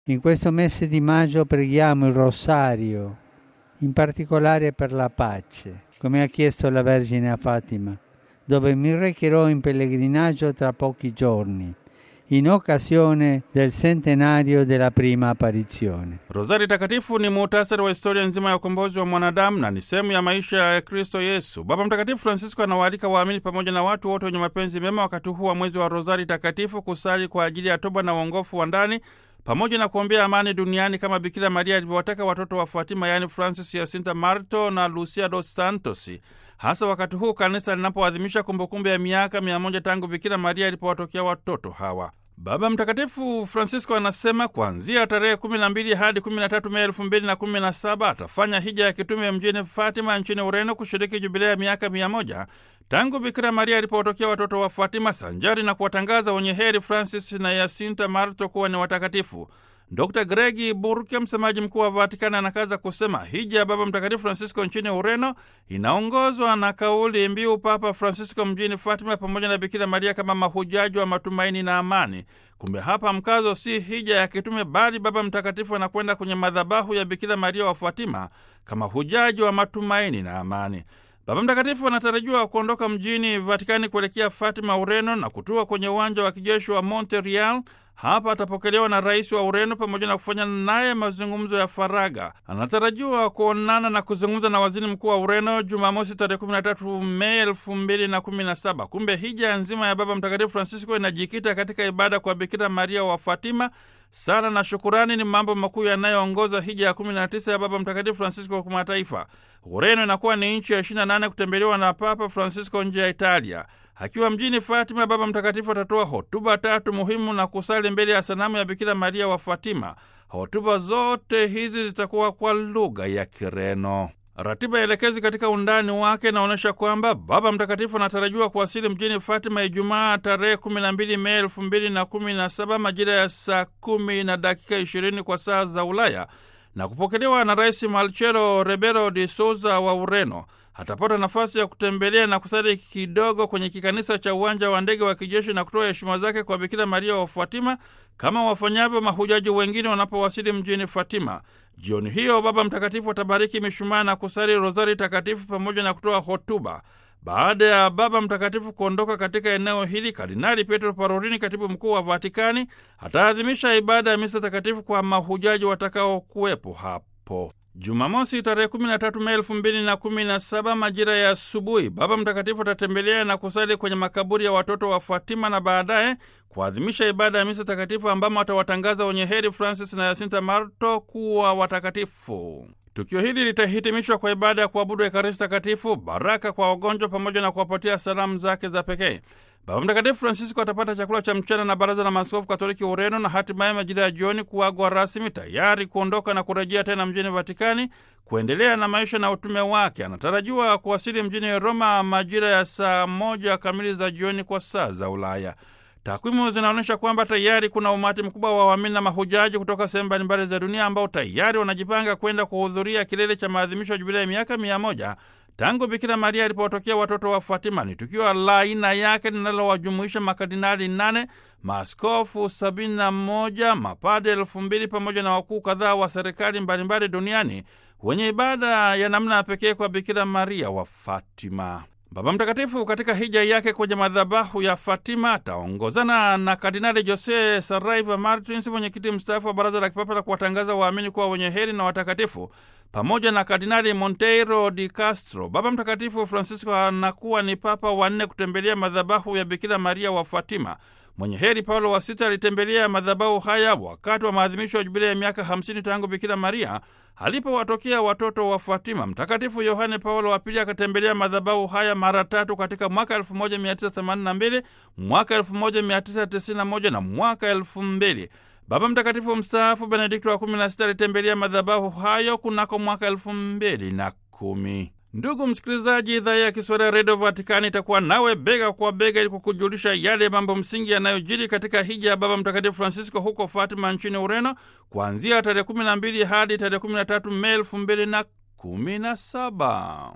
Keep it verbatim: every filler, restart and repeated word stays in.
In questo mese di maggio preghiamo il rosario, in particolare per la pace, come ha chiesto la Vergine a Fatima, dove mi recherò in pellegrinaggio tra pochi giorni, in occasione del centenario della prima apparizione. Rozari takatifu ni muhtasari wa historia nzima ya ukombozi wa mwanadamu na ni sehemu ya maisha ya Kristo Yesu. Baba Mtakatifu Francisco anawaalika waamini pamoja na watu wote wenye mapenzi mema wakati huu wa mwezi wa Rozari takatifu kusali kwa ajili ya toba na uongofu wa ndani pamoja na kuombea amani duniani kama Bikira Maria alivyowataka watoto wa Fatima, yaani Francis, Jacinta Marto na Lucia dos Santos, hasa wakati huu kanisa linapoadhimisha kumbukumbu ya miaka mia moja tangu Bikira Maria alipowatokea watoto hawa. Baba Mtakatifu Francisco anasema kuanzia tarehe kumi na mbili hadi kumi na tatu Mei elfu mbili na kumi na saba atafanya hija ya kitume mjini Fatima nchini Ureno kushiriki jubilea ya miaka mia moja tangu Bikira Maria alipowatokea watoto wa Fatima, sanjari na kuwatangaza wenye heri Francis na Jacinta Marto kuwa ni watakatifu. Dokta Gregi Burke, msemaji mkuu wa Vatikani, anakaza kusema hija ya Baba Mtakatifu Francisco nchini Ureno inaongozwa na kauli mbiu Papa Francisco mjini Fatima pamoja na Bikira Maria kama mahujaji wa matumaini na amani. Kumbe hapa mkazo si hija ya kitume, bali Baba Mtakatifu anakwenda kwenye madhabahu ya Bikira Maria wa Fatima kama hujaji wa matumaini na amani. Baba Mtakatifu anatarajiwa kuondoka mjini Vatikani kuelekea Fatima, Ureno, na kutua kwenye uwanja wa kijeshi wa Montreal. Hapa atapokelewa na rais wa Ureno pamoja na kufanya naye mazungumzo ya faragha. Anatarajiwa kuonana na kuzungumza na waziri mkuu wa Ureno Jumamosi tarehe kumi na tatu Mei elfu mbili na kumi na saba. Kumbe hija nzima ya Baba Mtakatifu Francisco inajikita katika ibada kwa Bikira Maria wa Fatima. Sala na shukurani ni mambo makuu yanayoongoza hija ya kumi na tisa ya Baba Mtakatifu Francisco kwa mataifa. Ureno inakuwa ni nchi ya ishirini na nane kutembelewa na Papa Francisco nje ya Italia. Akiwa mjini Fatima, Baba Mtakatifu atatoa hotuba tatu muhimu na kusali mbele ya sanamu ya Bikira Maria wa Fatima. Hotuba zote hizi zitakuwa kwa lugha ya Kireno. Ratiba ya elekezi katika undani wake inaonyesha kwamba Baba Mtakatifu anatarajiwa kuwasili mjini Fatima Ijumaa tarehe kumi na mbili Mei elfu mbili na kumi na saba majira ya saa kumi na dakika ishirini kwa saa za Ulaya na kupokelewa na Rais Marcelo Rebelo de Sousa wa Ureno. Atapata nafasi ya kutembelea na kusali kidogo kwenye kikanisa cha uwanja wa ndege wa kijeshi na kutoa heshima zake kwa Bikira Maria wa Fatima kama wafanyavyo mahujaji wengine wanapowasili mjini Fatima. Jioni hiyo Baba Mtakatifu atabariki mishumaa na kusali rozari takatifu pamoja na kutoa hotuba. Baada ya Baba Mtakatifu kuondoka katika eneo hili, Kardinali Pietro Parolin, katibu mkuu wa Vatikani, ataadhimisha ibada ya misa takatifu kwa mahujaji watakao kuwepo hapo. Jumamosi tarehe kumi na tatu Mei elfu mbili na kumi na saba majira ya asubuhi, Baba Mtakatifu atatembelea na kusali kwenye makaburi ya watoto wa Fatima na baadaye kuadhimisha ibada ya misa takatifu ambamo atawatangaza wenye heri Francis na Jacinta Marto kuwa watakatifu. Tukio hili litahitimishwa kwa ibada ya kuabudu Ekaristi Takatifu, baraka kwa wagonjwa pamoja na kuwapatia salamu zake za pekee. Baba Mtakatifu Francisco atapata chakula cha mchana na Baraza la Maaskofu Katoliki Ureno na hatimaye majira ya jioni kuagwa rasmi, tayari kuondoka na kurejea tena mjini Vatikani kuendelea na maisha na utume wake. Anatarajiwa kuwasili mjini Roma majira ya saa moja kamili za jioni kwa saa za Ulaya. Takwimu zinaonyesha kwamba tayari kuna umati mkubwa wa waamini na mahujaji kutoka sehemu mbalimbali za dunia ambao tayari wanajipanga kwenda kuhudhuria kilele cha maadhimisho ya jubilei ya miaka mia moja tangu Bikira Maria alipowatokea watoto wa Fatima. Ni tukio la aina yake linalowajumuisha makardinali nane, maaskofu sabini na moja, mapadre elfu mbili pamoja na wakuu kadhaa wa serikali mbalimbali duniani wenye ibada ya namna pekee kwa Bikira Maria wa Fatima. Baba Mtakatifu katika hija yake kwenye madhabahu ya Fatima ataongozana na Kardinali Jose Saraiva Martins, mwenyekiti mstaafu wa Baraza la Kipapa la kuwatangaza waamini kuwa wenye heri na watakatifu, pamoja na Kardinali Monteiro di Castro. Baba Mtakatifu Francisco anakuwa ni papa wa nne kutembelea madhabahu ya Bikira Maria wa Fatima. Mwenye heri Paulo wa Sita alitembelea madhabahu haya wakati wa maadhimisho ya jubilei ya miaka hamsini tangu Bikira Maria alipowatokea watoto wa Fatima. Mtakatifu Yohane Paulo wa Pili akatembelea madhabahu haya mara tatu katika mwaka elfu moja mia tisa themanini na mbili, mwaka elfu moja mia tisa tisini na moja na mwaka elfu mbili. Baba Mtakatifu mstaafu Benedikto wa kumi na sita alitembelea madhabahu hayo kunako mwaka elfu mbili na kumi. Ndugu msikilizaji, idhaa ya Kiswahili ya Redio Vatikani itakuwa nawe bega kwa bega ili kukujulisha yale mambo msingi yanayojiri katika hija ya Baba Mtakatifu Francisco huko Fatima nchini Ureno kuanzia tarehe kumi na mbili hadi tarehe kumi na tatu Mei elfu mbili na kumi na saba.